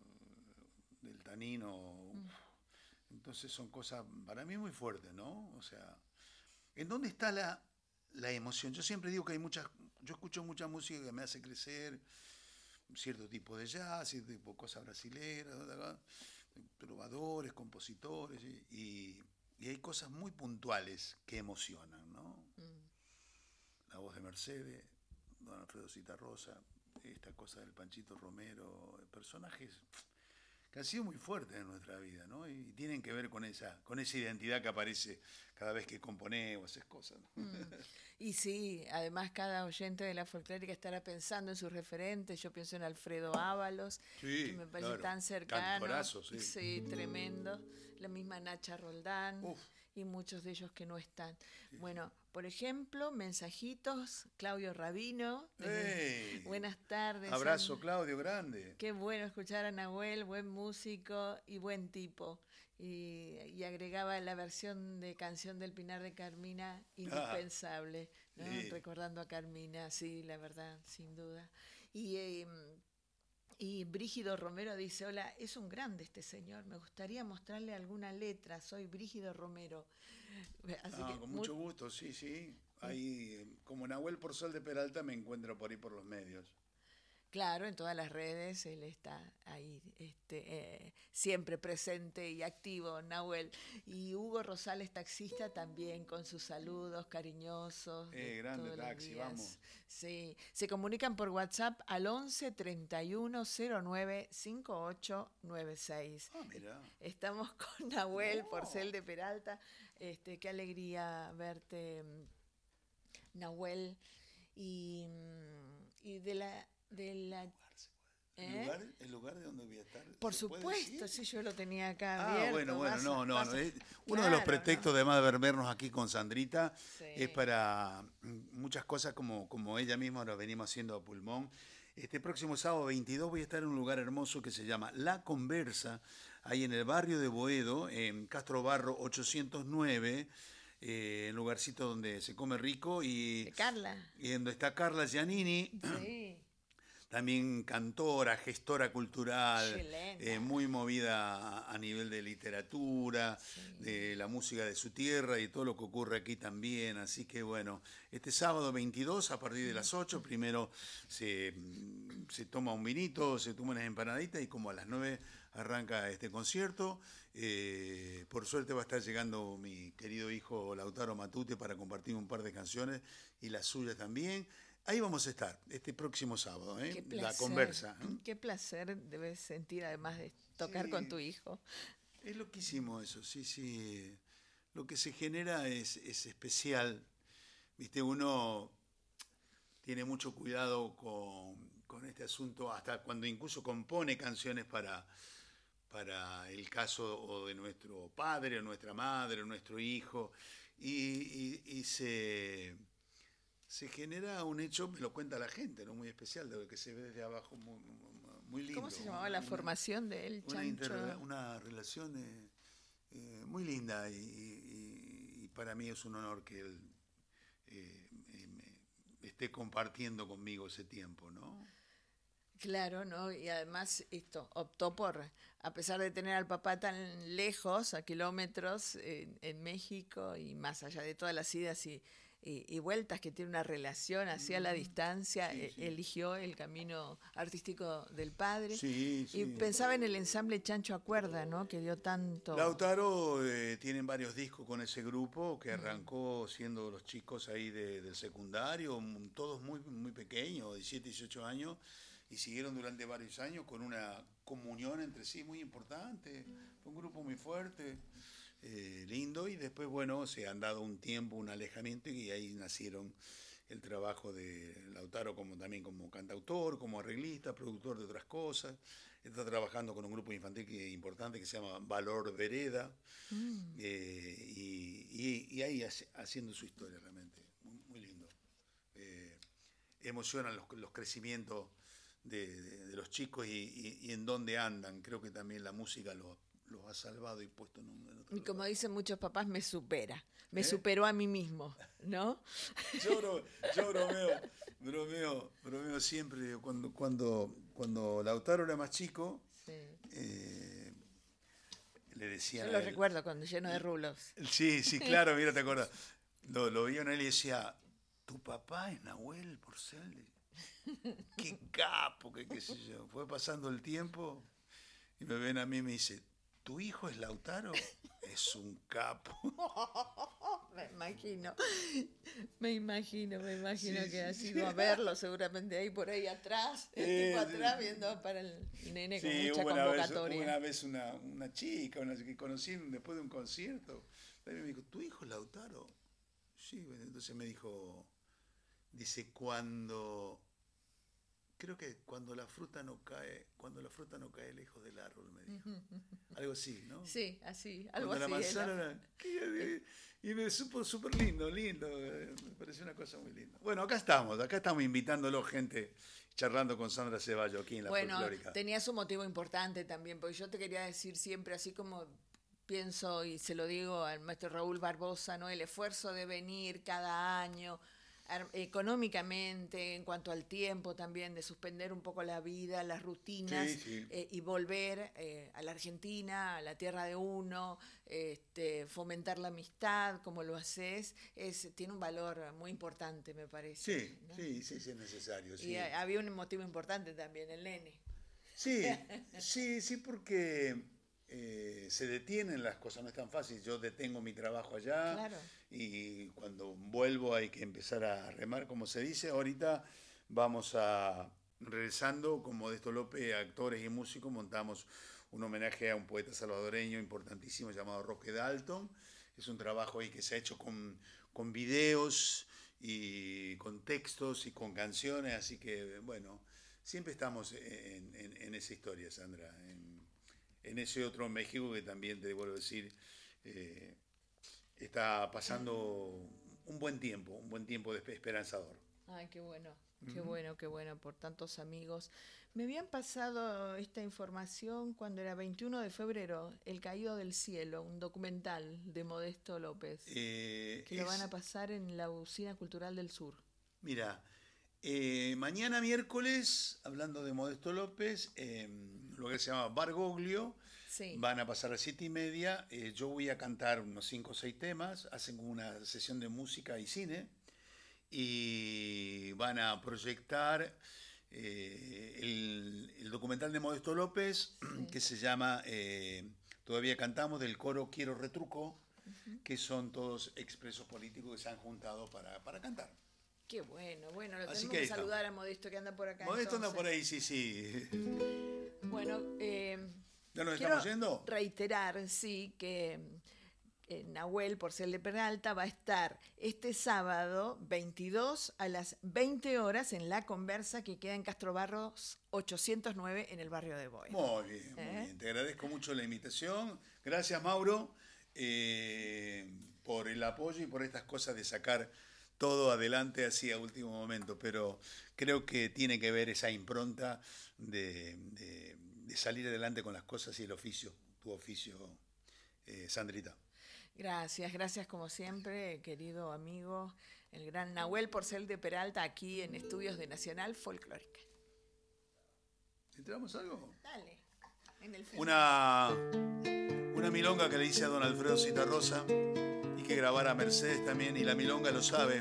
del Tanino. Entonces son cosas para mí muy fuertes, ¿no? O sea, ¿en dónde está la emoción? Yo siempre digo que yo escucho mucha música que me hace crecer, cierto tipo de jazz, cierto tipo de cosas brasileras, trovadores, compositores, y hay cosas muy puntuales que emocionan, ¿no? La voz de Mercedes, don Alfredo Citarrosa, esta cosa del Panchito Romero, personajes que han sido muy fuertes en nuestra vida, ¿no? Y tienen que ver con esa identidad que aparece cada vez que componés o haces cosas, ¿no? Y sí, además cada oyente de la folclórica estará pensando en sus referentes. Yo pienso en Alfredo Ábalos, Sí, que me parece claro. tan cercano. Cantorazo, sí. Sí, tremendo. La misma Nacha Roldán. Uf. Y muchos de ellos que no están. Bueno, por ejemplo, mensajitos, Claudio Rabino. ¡Ey! Buenas tardes. Abrazo, Claudio, grande. Qué bueno escuchar a Nahuel, buen músico y buen tipo. Y agregaba la versión de Canción del Pinar de Carmina, indispensable, ¿no? Sí. Recordando a Carmina, sí, la verdad, sin duda. Y Brígido Romero dice, hola, es un grande este señor, me gustaría mostrarle alguna letra, soy Brígido Romero. Así que, Con mucho gusto, sí, sí. Ahí, como Nahuel Porcel de Peralta, me encuentro por ahí por los medios. claro, en todas las redes él está ahí, siempre presente y activo, Nahuel. Y Hugo Rosales, taxista, también con sus saludos cariñosos. Grande todos los taxi, días. vamos. Sí, se comunican por WhatsApp al 11 31 09 5896. Mira. Estamos con Nahuel Porcel de Peralta. Qué alegría verte, Nahuel. Y de la ¿El lugar de donde voy a estar? Por ¿se puede supuesto, decir? sí, yo lo tenía acá abierto. Bueno, no. Uno Uno de los pretextos, además de vernos aquí con Sandrita, Sí. es para muchas cosas como ella misma lo venimos haciendo a pulmón. Este próximo sábado 22 voy a estar en un lugar hermoso que se llama La Conversa, ahí en el barrio de Boedo, en Castro Barro 809, un lugarcito donde se come rico y De Carla. y donde está Carla Giannini. Sí. También cantora, gestora cultural, Excelente. muy movida a nivel de literatura, de la música de su tierra y todo lo que ocurre aquí también. Así que bueno, este sábado 22 a partir de las 8, primero se toma un vinito, se toma unas empanaditas y como a las 9 arranca este concierto. Por suerte va a estar llegando mi querido hijo Lautaro Matute para compartir un par de canciones y las suyas también. Ahí vamos a estar este próximo sábado, Qué placer. La Conversa. Qué placer debes sentir además de tocar con tu hijo. Es loquísimo eso, sí. Lo que se genera es especial. Viste, uno tiene mucho cuidado con este asunto, hasta cuando incluso compone canciones para el caso o de nuestro padre, o nuestra madre, o nuestro hijo, y se genera un hecho, me lo cuenta la gente, ¿no? Muy especial, de lo que se ve desde abajo, muy lindo. ¿Cómo se llamaba la formación de él, Chancho? Una relación muy linda y para mí es un honor que él esté compartiendo conmigo ese tiempo, ¿no? Claro, ¿no? Y además optó por, a pesar de tener al papá tan lejos, a kilómetros, en México y más allá de todas las idas y y vueltas, que tiene una relación hacia la distancia, eligió el camino artístico del padre. Sí, y pensaba en el ensamble Chancho Acuerda, ¿no? Que dio tanto... Lautaro tienen varios discos con ese grupo que arrancó siendo los chicos ahí del secundario, todos muy, muy pequeños, 17, 18 años, y siguieron durante varios años con una comunión entre sí muy importante. Fue un grupo muy fuerte. Lindo, y después, bueno, se han dado un tiempo, un alejamiento, y ahí nacieron el trabajo de Lautaro también como cantautor, como arreglista, productor de otras cosas. Está trabajando con un grupo infantil importante que se llama Valor Vereda, y ahí haciendo su historia realmente, muy, muy lindo. Emocionan los crecimientos de los chicos y en dónde andan. Creo que también la música los ha salvado y puesto en otro Y como lugar. dicen muchos papás, me superó a mí mismo, ¿no? Yo bromeo siempre. Cuando Lautaro era más chico, Sí. le decían Yo a lo él, recuerdo cuando lleno de rulos. Sí, claro, mira, te acuerdas. Lo veían a él y decía, ¿tu papá es Nahuel Porcel? Qué capo, qué sé yo. Fue pasando el tiempo y me ven a mí y me dice, ¿tu hijo es Lautaro? Es un capo. Me imagino Sí, que has sí. ido a verlo seguramente ahí por ahí atrás, el tipo atrás viendo para el nene con mucha convocatoria. Una vez una chica que conocí después de un concierto, me dijo, ¿tu hijo es Lautaro? Sí, entonces me dijo, dice, creo que cuando la fruta no cae lejos del árbol, me dijo. Algo así, ¿no? Sí, así, algo Cuando así. la manzana y me supo súper lindo, me pareció una cosa muy linda. Bueno, acá estamos invitándolo gente, charlando con Sandra Ceballos aquí en la Folclórica. Tenías un motivo importante también, porque yo te quería decir siempre, así como pienso y se lo digo al maestro Raúl Barbosa, ¿no? El esfuerzo de venir cada año, económicamente, en cuanto al tiempo también, de suspender un poco la vida, las rutinas, y volver a la Argentina, a la tierra de uno, fomentar la amistad, como lo haces, tiene un valor muy importante, me parece. Sí, ¿no? Sí, es necesario. Sí. Y había un motivo importante también, el nene. Sí, porque se detienen las cosas, no es tan fácil. Yo detengo mi trabajo allá, claro, y cuando vuelvo hay que empezar a remar, como se dice. Ahorita vamos regresando con Modesto López, actores y músicos, montamos un homenaje a un poeta salvadoreño importantísimo llamado Roque Dalton. Es un trabajo ahí que se ha hecho con videos y con textos y con canciones, así que bueno, siempre estamos en esa historia, Sandra, en ese otro México que también, te debo decir, está pasando un buen tiempo esperanzador. Ay, qué bueno, qué bueno, por tantos amigos. Me habían pasado esta información cuando era 21 de febrero, El Caído del Cielo, un documental de Modesto López, que lo van a pasar en la Usina Cultural del Sur. Mira, mañana miércoles, hablando de Modesto López, lo que se llama Bargoglio, sí, van a pasar a las 7:30. Yo voy a cantar unos 5 o 6 temas, hacen una sesión de música y cine, y van a proyectar el documental de Modesto López, sí, que se llama Todavía Cantamos, del coro Quiero Retruco, que son todos expresos políticos que se han juntado para cantar. Qué bueno, lo tenemos que saludar a Modesto, que anda por acá. Modesto anda por ahí, sí. Bueno, ¿ya nos estamos yendo? Reiterar, sí, que Nahuel Porcel de Peralta va a estar este sábado 22 a las 20 horas en La Conversa, que queda en Castro Barros 809 en el barrio de Boedo. Muy bien. Te agradezco mucho la invitación. Gracias, Mauro, por el apoyo y por estas cosas de sacar todo adelante así a último momento, pero creo que tiene que ver esa impronta de salir adelante con las cosas y el oficio, tu oficio, Sandrita. Gracias como siempre, querido amigo, el gran Nahuel Porcel de Peralta, aquí en Estudios de Nacional Folclórica. ¿Entramos algo? Dale, en el final. Una milonga que le hice a don Alfredo Citarrosa y que grabar a Mercedes también, y la milonga lo sabe.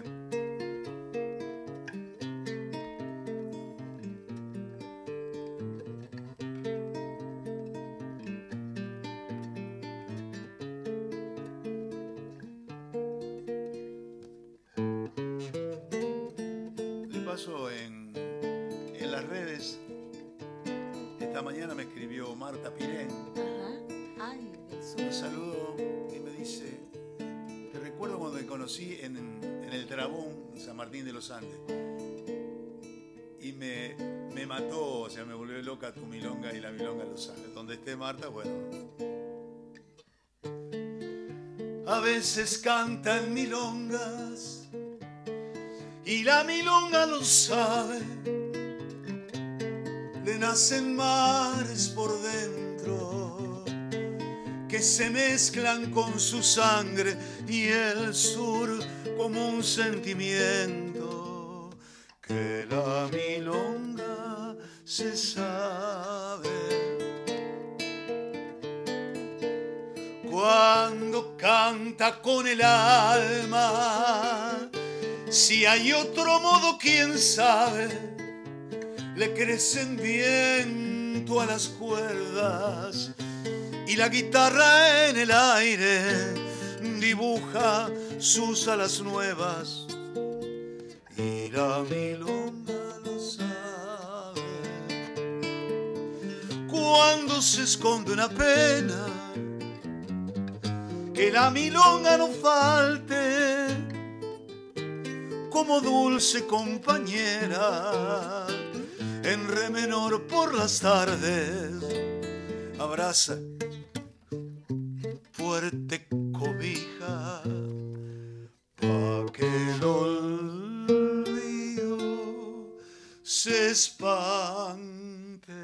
Le paso en las redes. Esta mañana me escribió Marta Pirén. Ajá. Ay, Me saludó y me dice: te recuerdo cuando te conocí en el Trabón, en San Martín de los Andes. Y me mató, o sea, me volvió loca tu milonga, y la milonga lo sabe. Donde esté Marta, bueno. A veces cantan milongas y la milonga lo sabe. Le nacen mares por dentro que se mezclan con su sangre, y el sur como un sentimiento que la milonga se sabe. Cuando canta con el alma, si hay otro modo, quién sabe, le crecen viento a las cuerdas y la guitarra en el aire dibuja sus alas nuevas, y la milonga lo sabe. Cuando se esconde una pena, que la milonga no falte como dulce compañera. En re menor por las tardes abraza fuerte cobija, pa' que el olvido se espante.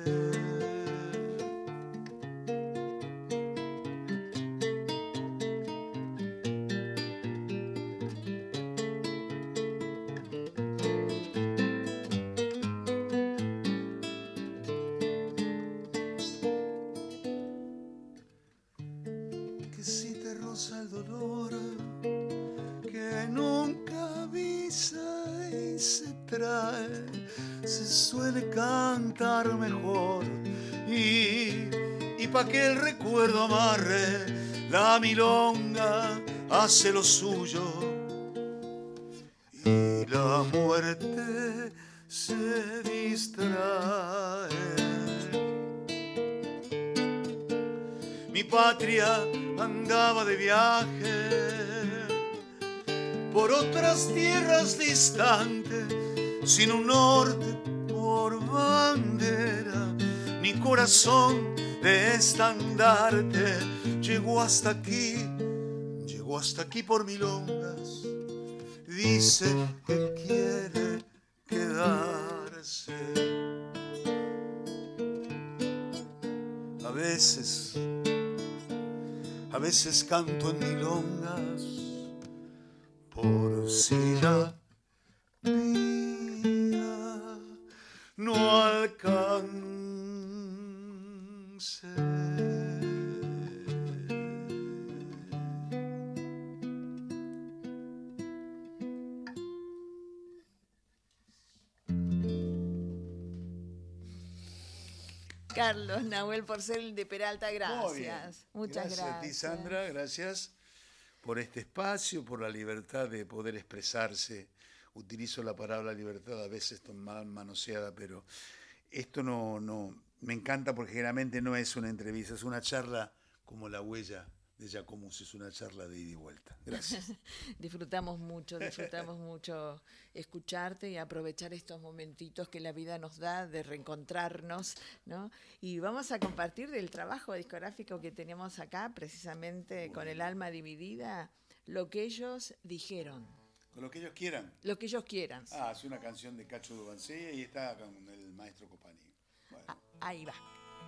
El dolor que nunca avisa y se trae, se suele cantar mejor, y pa' que el recuerdo amarre, la milonga hace lo suyo, y la muerte se distrae. Mi patria andaba de viaje por otras tierras distantes, sin un norte por bandera, ni corazón de estandarte. Llegó hasta aquí por milongas, dice que quiere quedarse. A veces canto en milongas por si la vida no alcance. Carlos Nahuel Porcel de Peralta, gracias. Muy bien. Muchas gracias. A ti, Sandra, gracias por este espacio, por la libertad de poder expresarse. Utilizo la palabra libertad a veces mal manoseada, pero esto no me encanta, porque generalmente no es una entrevista, es una charla como La Huella de Giacomuz, es una charla de ida y vuelta. Gracias. disfrutamos mucho escucharte y aprovechar estos momentitos que la vida nos da de reencontrarnos, ¿no? Y vamos a compartir del trabajo discográfico que tenemos acá, precisamente con El alma dividida, Lo que ellos dijeron. Con lo que ellos quieran. Lo que ellos quieran. Ah, es una canción de Cacho Dubancé y está con el maestro Copani. Bueno. Ahí va.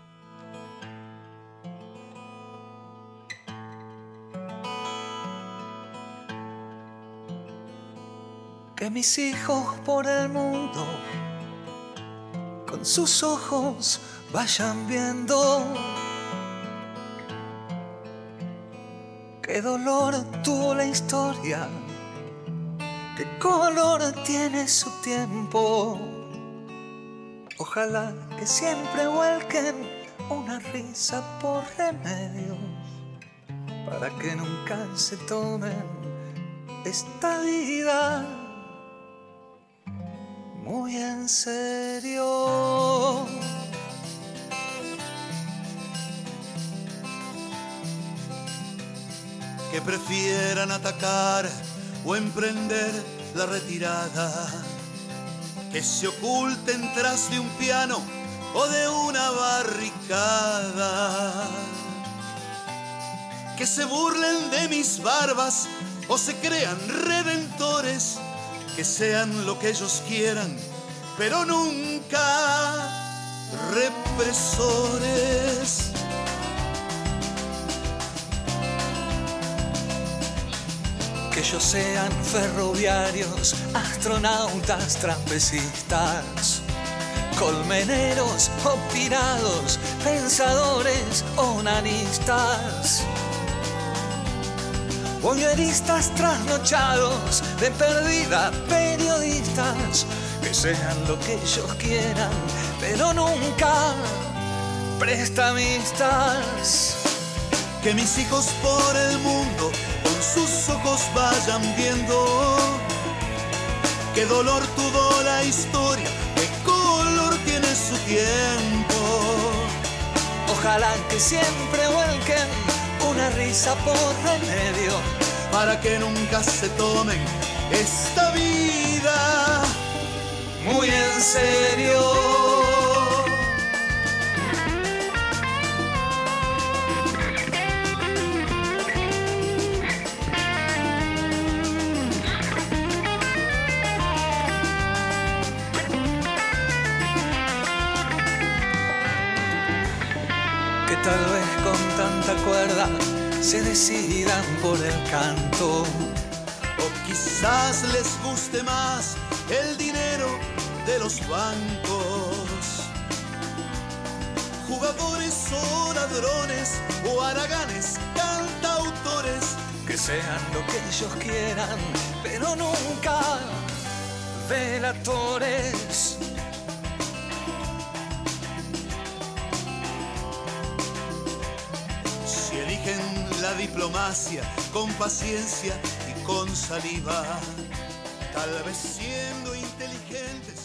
Que mis hijos por el mundo con sus ojos vayan viendo qué dolor tuvo la historia, qué color tiene su tiempo. Ojalá que siempre vuelquen una risa por remedio, para que nunca se tomen esta vida muy en serio. Que prefieran atacar o emprender la retirada, que se oculten tras de un piano o de una barricada, que se burlen de mis barbas o se crean redentores, que sean lo que ellos quieran, pero nunca represores. Que ellos sean ferroviarios, astronautas, trapecistas, colmeneros o pirados, pensadores onanistas, voyeristas trasnochados, de perdida periodistas, que sean lo que ellos quieran, pero nunca prestamistas. Que mis hijos por el mundo con sus ojos vayan viendo qué dolor tuvo la historia, qué color tiene su tiempo. Ojalá que siempre vuelquen una risa por remedio, para que nunca se tomen esta vida muy en serio. Tal vez con tanta cuerda se decidan por el canto, o quizás les guste más el dinero de los bancos. Jugadores o ladrones o haraganes, cantautores, que sean lo que ellos quieran, pero nunca delatores. La diplomacia con paciencia y con saliva, tal vez siendo inteligentes